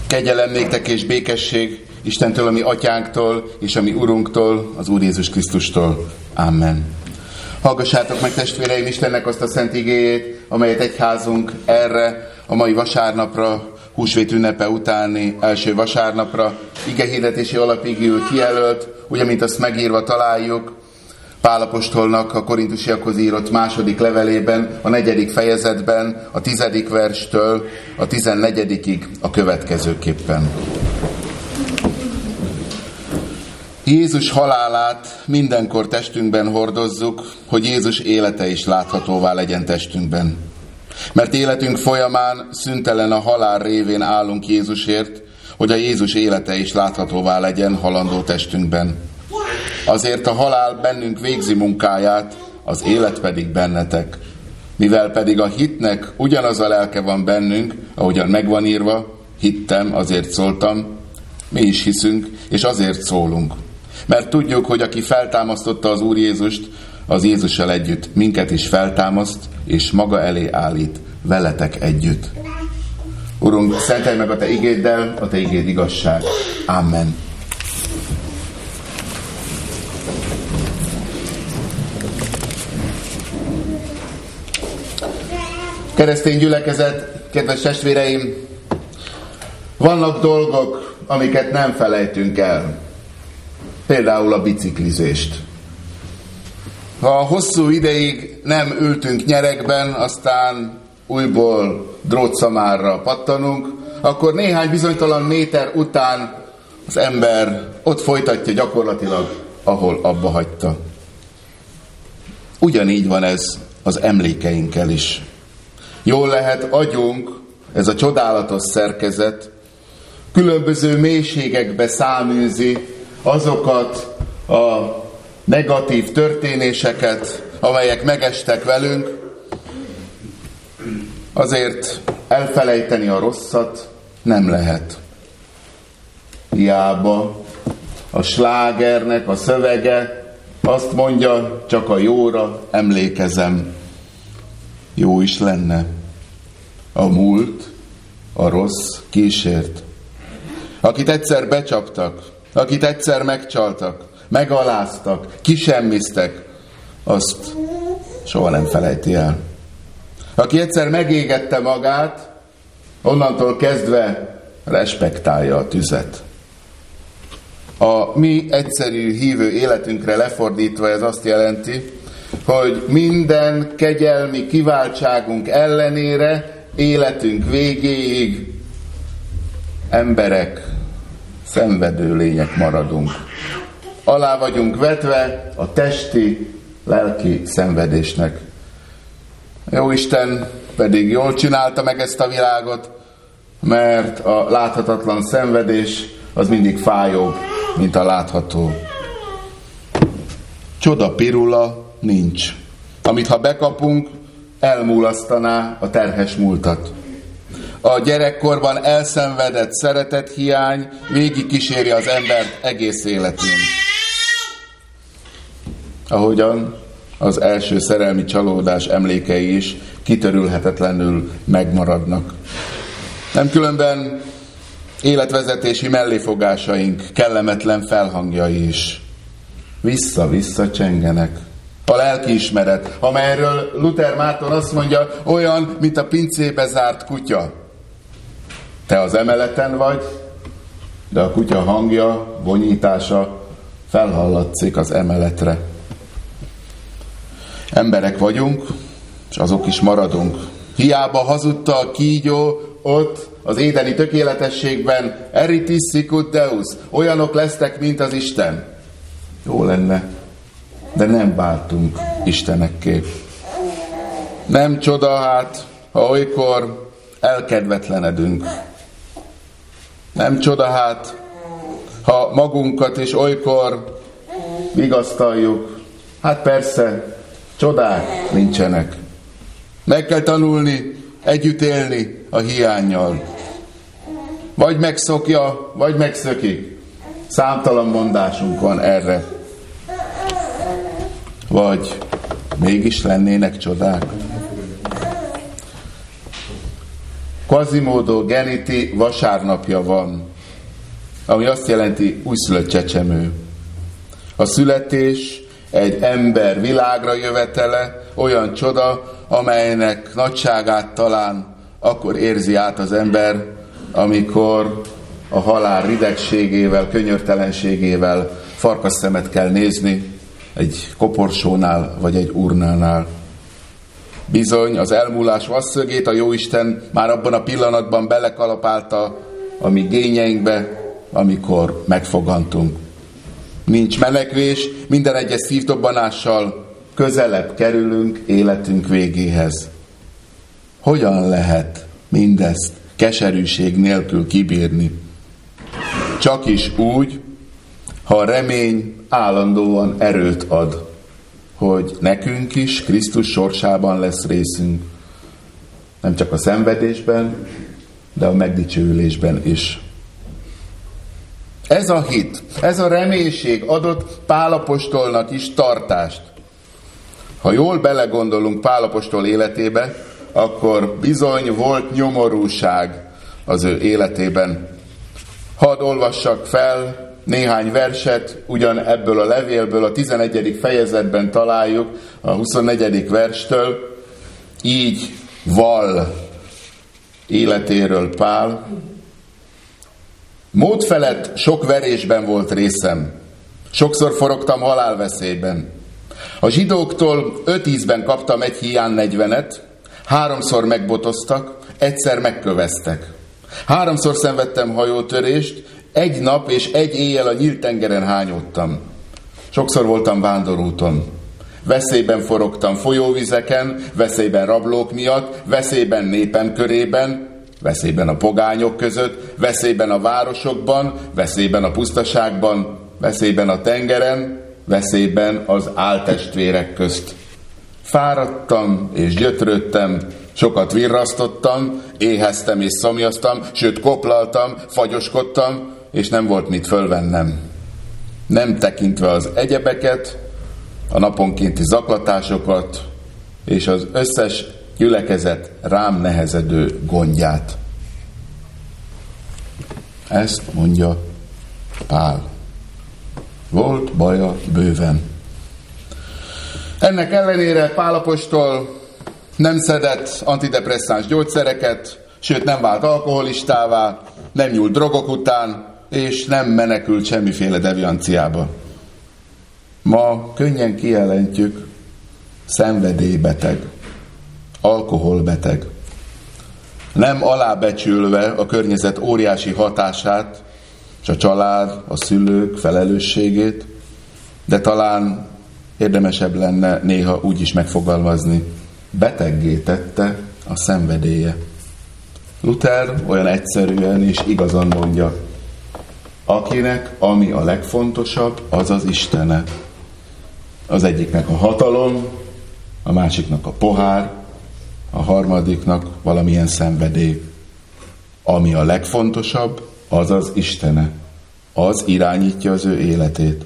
Kegyelem néktek és békesség Istentől, a mi atyánktól, és a mi Urunktól, az Úr Jézus Krisztustól. Amen. Hallgassátok meg, testvéreim, Istennek azt a szent igéjét, amelyet egyházunk erre a mai vasárnapra, húsvét ünnepe utáni első vasárnapra igehirdetési alapigül kijelölt, ugye, mint azt megírva találjuk Pál apostolnak a korintusiakhoz írott második levelében, a 4. fejezetben, a 10. verstől a 14. a következőképpen. Jézus halálát mindenkor testünkben hordozzuk, hogy Jézus élete is láthatóvá legyen testünkben. Mert életünk folyamán szüntelen a halál révén állunk Jézusért, hogy a Jézus élete is láthatóvá legyen halandó testünkben. Azért a halál bennünk végzi munkáját, az élet pedig bennetek. Mivel pedig a hitnek ugyanaz a lelke van bennünk, ahogyan megvan írva, hittem, azért szóltam, mi is hiszünk, és azért szólunk. Mert tudjuk, hogy aki feltámasztotta az Úr Jézust, az Jézussal együtt minket is feltámaszt, és maga elé állít veletek együtt. Urunk, szentelj meg a Te igéddel, a Te igéd igazság. Amen. Keresztény gyülekezet, kedves testvéreim, vannak dolgok, amiket nem felejtünk el. Például a biciklizést. Ha hosszú ideig nem ültünk nyeregben, aztán újból drótszamára pattanunk, akkor néhány bizonytalan méter után az ember ott folytatja gyakorlatilag, ahol abba hagyta. Ugyanígy van ez az emlékeinkkel is. Jól lehet, agyunk, ez a csodálatos szerkezet, különböző mélységekbe száműzi azokat a negatív történéseket, amelyek megestek velünk, azért elfelejteni a rosszat nem lehet. Hiába a slágernek a szövege azt mondja, csak a jóra emlékezem. Jó is lenne. A múlt, a rossz kísért. Akit egyszer becsaptak, akit egyszer megcsaltak, megaláztak, kisemmiztek, azt soha nem felejti el. Aki egyszer megégette magát, onnantól kezdve respektálja a tüzet. A mi egyszerű hívő életünkre lefordítva ez azt jelenti, hogy minden kegyelmi kiváltságunk ellenére életünk végéig emberek, szenvedő lények maradunk. Alá vagyunk vetve a testi, lelki szenvedésnek. Jóisten pedig jól csinálta meg ezt a világot, mert a láthatatlan szenvedés az mindig fájóbb, mint a látható. Csoda pirula nincs, amit ha bekapunk, elmulasztaná a terhes múltat. A gyerekkorban elszenvedett szeretethiány végig kíséri az embert egész életén. Ahogyan az első szerelmi csalódás emlékei is kitörülhetetlenül megmaradnak. Nem különben életvezetési melléfogásaink kellemetlen felhangjai is vissza-vissza csengenek. A lelkiismeret, amelyről Luther Márton azt mondja, olyan, mint a pincébe zárt kutya. Te az emeleten vagy, de a kutya hangja, vonyítása felhallatszik az emeletre. Emberek vagyunk, és azok is maradunk. Hiába hazudta a kígyó ott az édeni tökéletességben, eritis sicut Deus, olyanok lesztek, mint az Isten. Jó lenne, de nem váltunk Istenekké. Nem csoda hát, ha olykor elkedvetlenedünk. Nem csoda hát, ha magunkat is olykor vigasztaljuk. Hát persze, csodák nincsenek. Meg kell tanulni, együtt élni a hiánnyal. Vagy megszokja, vagy megszökik. Számtalan mondásunk van erre. Vagy mégis lennének csodák. Quasimodo geniti vasárnapja van, ami azt jelenti újszülött csecsemő. A születés egy ember világra jövetele, olyan csoda, amelynek nagyságát talán akkor érzi át az ember, amikor a halál ridegségével, könyörtelenségével farkasszemet kell nézni egy koporsónál vagy egy urnánál. Bizony, az elmúlás vasszögét a Jóisten már abban a pillanatban belekalapálta a mi gényeinkbe, amikor megfogantunk. Nincs menekvés, minden egyes szívdobbanással közelebb kerülünk életünk végéhez. Hogyan lehet mindezt keserűség nélkül kibírni? Csak is úgy, ha a remény állandóan erőt ad, hogy nekünk is Krisztus sorsában lesz részünk. Nem csak a szenvedésben, de a megdicsőülésben is. Ez a hit, ez a reménység adott Pál apostolnak is tartást. Ha jól belegondolunk Pál apostol életébe, akkor bizony volt nyomorúság az ő életében. Hadd olvassak fel néhány verset, ugyan ebből a levélből, a 11. fejezetben találjuk, a 24. verstől. Így vall életéről Pál. Mód felett sok verésben volt részem. Sokszor forogtam halálveszélyben. A zsidóktól 5 ízben kaptam egy hián 40-et, 3-szor megbotoztak, egyszer megköveztek. 3-szor szenvedtem hajótörést, 1 nap és 1 éjjel a nyílt tengeren hányódtam. Sokszor voltam vándorúton. Veszélyben forogtam folyóvizeken, veszélyben rablók miatt, veszélyben népem körében, veszélyben a pogányok között, veszélyben a városokban, veszélyben a pusztaságban, veszélyben a tengeren, veszélyben az áltestvérek közt. Fáradtam és gyötrődtem, sokat virrasztottam, éheztem és szomjaztam, sőt koplaltam, fagyoskodtam, és nem volt mit fölvennem. Nem tekintve az egyebeket, a naponkénti zaklatásokat, és az összes gyülekezet rám nehezedő gondját. Ezt mondja Pál. Volt baja bőven. Ennek ellenére Pál apostol nem szedett antidepresszáns gyógyszereket, sőt nem vált alkoholistává, nem nyúlt drogok után, és nem menekült semmiféle devianciába. Ma könnyen kijelentjük, szenvedélybeteg, alkoholbeteg. Nem alábecsülve a környezet óriási hatását, és a család, a szülők felelősségét, de talán érdemesebb lenne néha úgy is megfogalmazni, beteggé tette a szenvedélye. Luther olyan egyszerűen és igazan mondja, akinek ami a legfontosabb, az az Istene. Az egyiknek a hatalom, a másiknak a pohár, a harmadiknak valamilyen szenvedély. Ami a legfontosabb, az az Istene. Az irányítja az ő életét.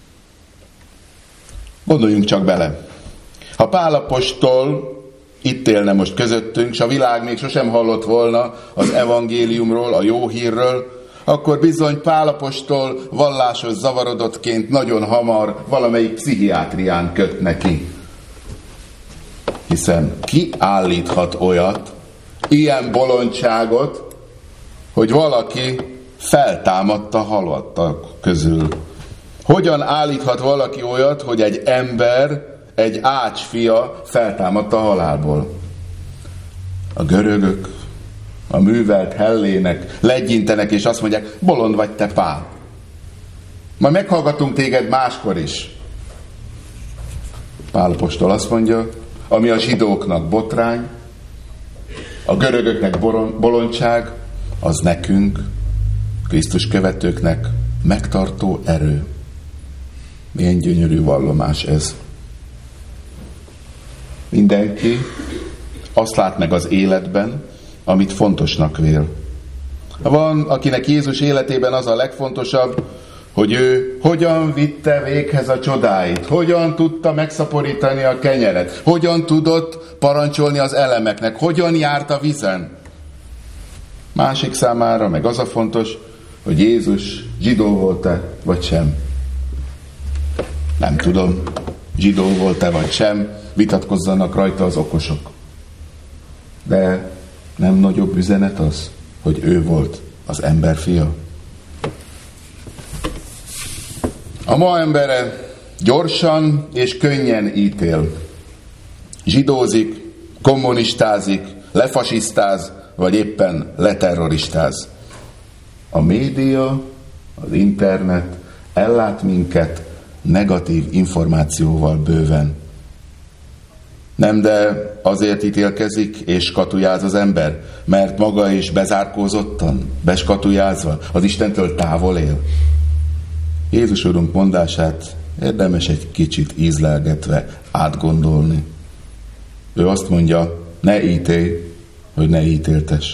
Gondoljunk csak bele. Ha Pál apostol itt élne most közöttünk, s a világ még sosem hallott volna az evangéliumról, a jó hírről, akkor bizony Pál apostol vallásos zavarodottként nagyon hamar valamelyik pszichiátrián kötne ki. Hiszen ki állíthat olyat, ilyen bolondságot, hogy valaki feltámadta halottak közül? Hogyan állíthat valaki olyat, hogy egy ember, egy ácsfia feltámadta halálból? A görögök, a művelt hellének legyintenek, és azt mondják, bolond vagy te, Pál. Majd meghallgatunk téged máskor is. Pál apostol azt mondja, ami a zsidóknak botrány, a görögöknek bolondság, az nekünk, Krisztus követőknek megtartó erő. Milyen gyönyörű vallomás ez. Mindenki azt lát meg az életben, amit fontosnak vél. Van, akinek Jézus életében az a legfontosabb, hogy ő hogyan vitte véghez a csodáit, hogyan tudta megszaporítani a kenyeret, hogyan tudott parancsolni az elemeknek, hogyan járt a vízen. Másik számára meg az a fontos, hogy Jézus zsidó volt-e, vagy sem. Nem tudom, zsidó volt-e, vagy sem, vitatkozzanak rajta az okosok. De nem nagyobb üzenet az, hogy ő volt az ember fia? A ma embere gyorsan és könnyen ítél. Zsidózik, kommunistázik, lefasisztáz, vagy éppen leterroristáz. A média, az internet ellát minket negatív információval bőven. Nem, de azért ítélkezik és skatujáz az ember, mert maga is bezárkózottan, beskatujázva, az Istentől távol él. Jézus Urunk mondását érdemes egy kicsit ízlelgetve átgondolni. Ő azt mondja, ne ítélj, hogy ne ítéltess.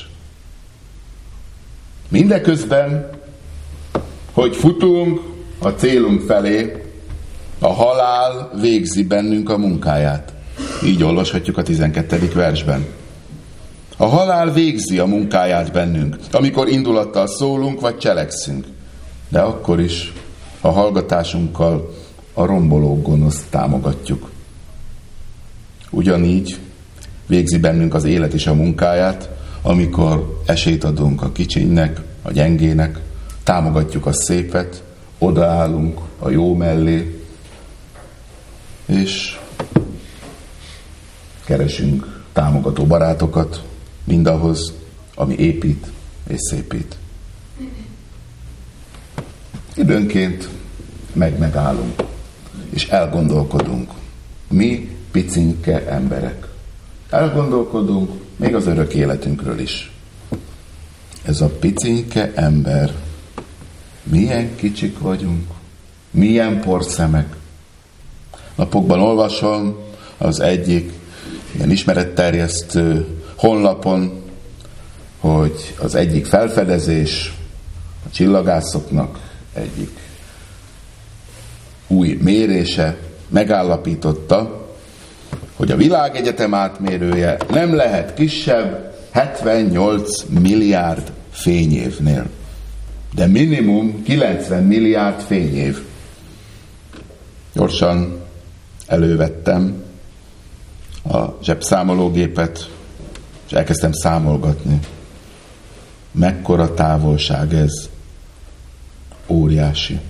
Mindeközben, hogy futunk a célunk felé, a halál végzi bennünk a munkáját. Így olvashatjuk a 12. versben. A halál végzi a munkáját bennünk, amikor indulattal szólunk vagy cselekszünk. De akkor is a hallgatásunkkal a romboló gonoszt támogatjuk. Ugyanígy végzi bennünk az élet is a munkáját, amikor esélyt adunk a kicsinynek, a gyengének, támogatjuk a szépet, odaállunk a jó mellé, és keresünk támogató barátokat mindahhoz, ami épít és szépít. Időnként megállunk, és elgondolkodunk. Mi picinke emberek. Elgondolkodunk még az örök életünkről is. Ez a picinke ember, milyen kicsik vagyunk, milyen porszemek. Napokban olvasom az egyik ilyen ismeretterjesztő honlapon, hogy az egyik felfedezés a csillagászoknak egyik új mérése megállapította, hogy a világegyetem átmérője nem lehet kisebb 78 milliárd fényévnél. De minimum 90 milliárd fényév. Gyorsan elővettem a zsebszámológépet, és elkezdtem számolgatni. Mekkora távolság ez? Óriási.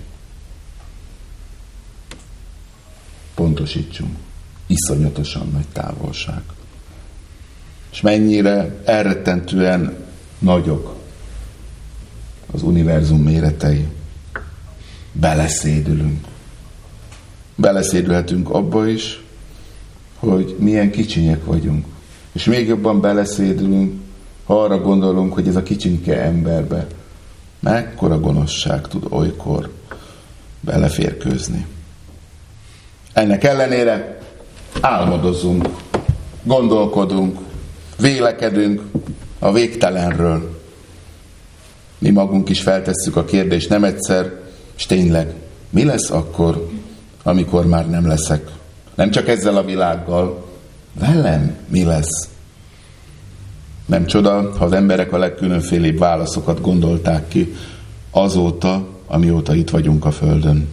Pontosítsunk. Iszonyatosan nagy távolság. És mennyire elrettentően nagyok az univerzum méretei. Beleszédülünk. Beleszédülhetünk abba is, hogy milyen kicsinyek vagyunk. És még jobban beleszédülünk, ha arra gondolunk, hogy ez a kicsinke emberbe mekkora gonoszság tud olykor beleférkőzni. Ennek ellenére álmodozunk, gondolkodunk, vélekedünk a végtelenről. Mi magunk is feltesszük a kérdést nem egyszer, és tényleg, mi lesz akkor, amikor már nem leszek? Nem csak ezzel a világgal, velem mi lesz? Nem csoda, ha az emberek a legkülönfélébb válaszokat gondolták ki azóta, amióta itt vagyunk a Földön.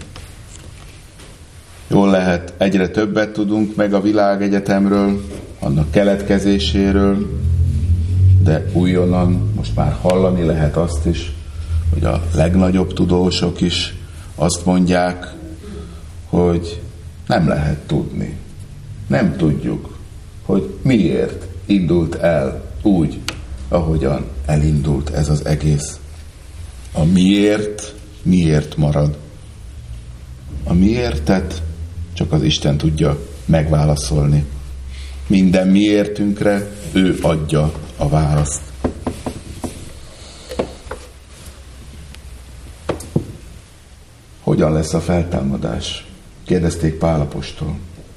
Jól lehet, egyre többet tudunk meg a világegyetemről, annak keletkezéséről, de újonnan most már hallani lehet azt is, hogy a legnagyobb tudósok is azt mondják, hogy nem lehet tudni. Nem tudjuk, hogy miért indult el úgy, ahogyan elindult ez az egész. A miért marad. A miértet csak az Isten tudja megválaszolni. Minden miértünkre ő adja a választ. Hogyan lesz a feltámadás? Kérdezték Pál apostoltól.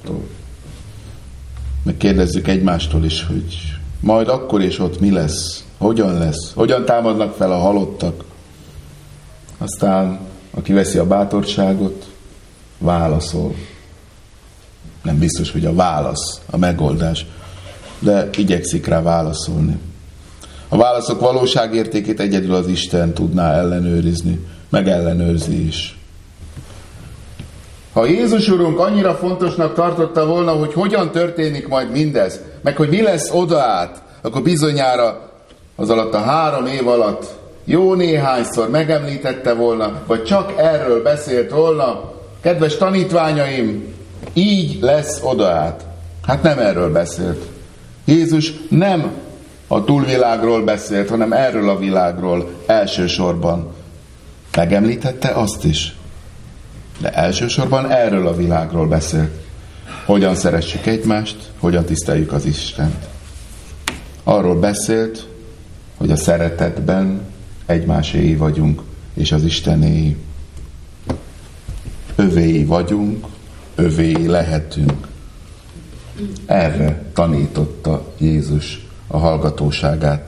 Meg kérdezzük egymástól is, hogy majd akkor és ott mi lesz? Hogyan lesz? Hogyan támadnak fel a halottak? Aztán, aki veszi a bátorságot, válaszol. Nem biztos, hogy a válasz, a megoldás, de igyekszik rá válaszolni. A válaszok valóságértékét egyedül az Isten tudná ellenőrizni, meg ellenőrzi is. Ha Jézus Urunk annyira fontosnak tartotta volna, hogy hogyan történik majd mindez, meg hogy mi lesz odaát, akkor bizonyára az alatt a 3 év alatt jó néhányszor megemlítette volna, vagy csak erről beszélt volna: kedves tanítványaim, így lesz odaát. Hát nem erről beszélt. Jézus nem a túlvilágról beszélt, hanem erről a világról elsősorban. Megemlítette azt is, de elsősorban erről a világról beszélt. Hogyan szeressük egymást, hogyan tiszteljük az Istent. Arról beszélt, hogy a szeretetben egymáséi vagyunk, és az Istenéi. Övéi vagyunk, övéi lehetünk. Erre tanította Jézus a hallgatóságát.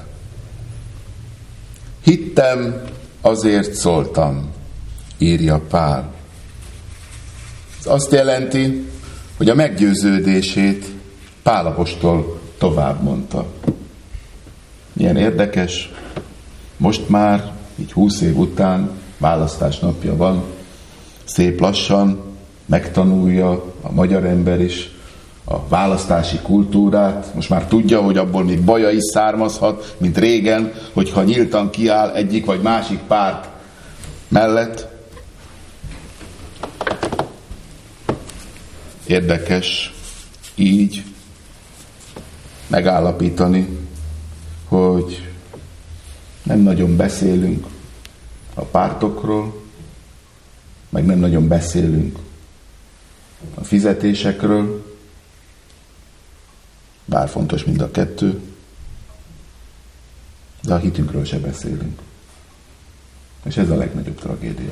Hittem, azért szóltam, írja Pál. Ez azt jelenti, hogy a meggyőződését Pál apostol tovább mondta. Milyen érdekes, most már, így 20 év után, választás napja van, szép lassan megtanulja a magyar ember is a választási kultúrát. Most már tudja, hogy abból még baja is származhat, mint régen, hogyha nyíltan kiáll egyik vagy másik párt mellett. Érdekes így megállapítani, hogy nem nagyon beszélünk a pártokról, meg nem nagyon beszélünk a fizetésekről, bár fontos mind a kettő, de a hitünkről se beszélünk. És ez a legnagyobb tragédia.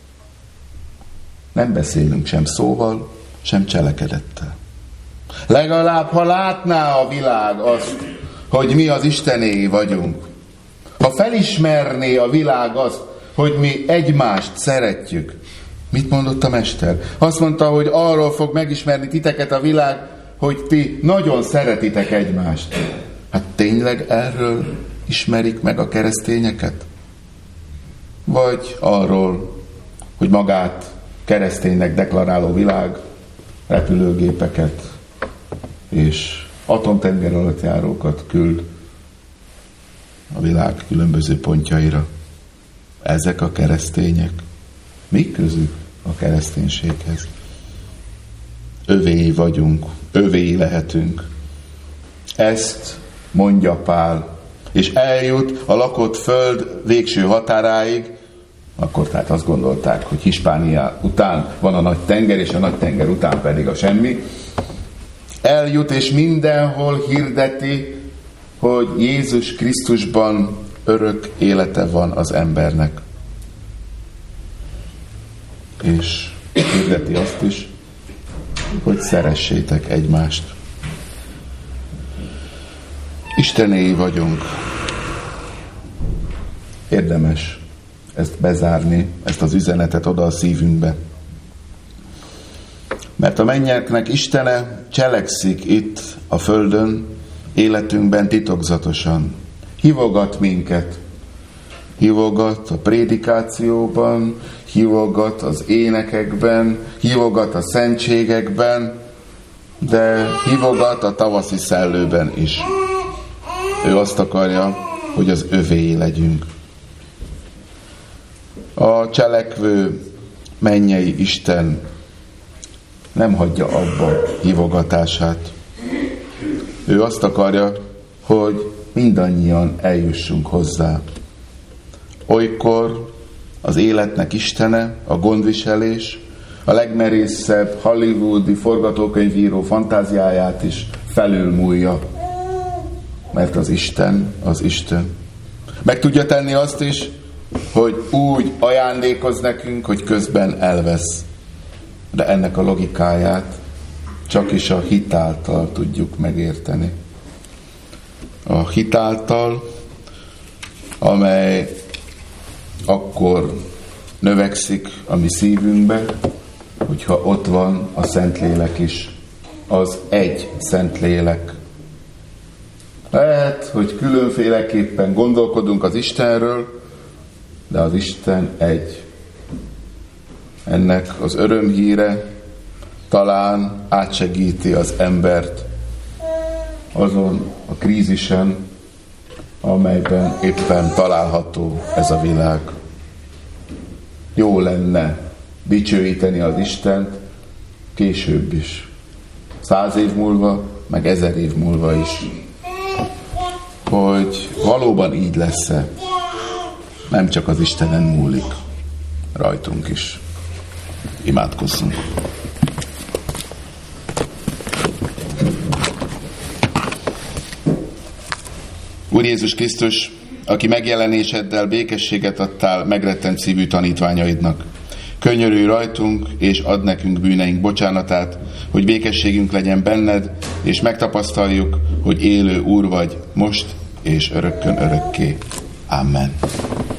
Nem beszélünk sem szóval, sem cselekedettel. Legalább, ha látná a világ azt, hogy mi az Istené vagyunk, ha felismerné a világ azt, hogy mi egymást szeretjük. Mit mondott a Mester? Azt mondta, hogy arról fog megismerni titeket a világ, hogy ti nagyon szeretitek egymást. Hát tényleg erről ismerik meg a keresztényeket? Vagy arról, hogy magát kereszténynek deklaráló világ repülőgépeket és atomtengeralattjárókat küld a világ különböző pontjaira. Ezek a keresztények. Mi közük a kereszténységhez? Övéi vagyunk, övéi lehetünk. Ezt mondja Pál, és eljut a lakott föld végső határáig. Akkor tehát azt gondolták, hogy Hispánia után van a nagy tenger, és a nagy tenger után pedig a semmi. Eljut, és mindenhol hirdeti, hogy Jézus Krisztusban örök élete van az embernek. És hirdeti azt is, hogy szeressétek egymást. Istenéi vagyunk. Érdemes ezt bezárni, ezt az üzenetet oda a szívünkbe. Mert a mennyeknek Istene cselekszik itt a földön, életünkben titokzatosan. Hívogat minket. Hívogat a prédikációban, hívogat az énekekben, hívogat a szentségekben, de hívogat a tavaszi szellőben is. Ő azt akarja, hogy az övéi legyünk. A cselekvő mennyei Isten nem hagyja abba hívogatását. Ő azt akarja, hogy mindannyian eljussunk hozzá. Olykor az életnek Istene, a gondviselés, a legmerészebb hollywoodi forgatókönyvíró fantáziáját is felülmúlja. Mert az Isten az Isten. Meg tudja tenni azt is, hogy úgy ajándékoz nekünk, hogy közben elvesz. De ennek a logikáját csak is a hit által tudjuk megérteni. A hit által, amely akkor növekszik a mi szívünkbe, hogyha ott van a Szentlélek is, az egy Szentlélek. Lehet, hogy különféleképpen gondolkodunk az Istenről, de az Isten egy. Ennek az örömhíre talán átsegíti az embert azon a krízisen, amelyben éppen található ez a világ. Jó lenne dicsőíteni az Istent később is. 100 év múlva, meg 1000 év múlva is. Hogy valóban így lesz-e, nem csak az Istenen múlik, rajtunk is. Imádkozzunk. Úr Jézus Krisztus, aki megjelenéseddel békességet adtál megrettent szívű tanítványaidnak, könyörülj rajtunk, és add nekünk bűneink bocsánatát, hogy békességünk legyen benned, és megtapasztaljuk, hogy élő Úr vagy most és örökkön örökké. Amen.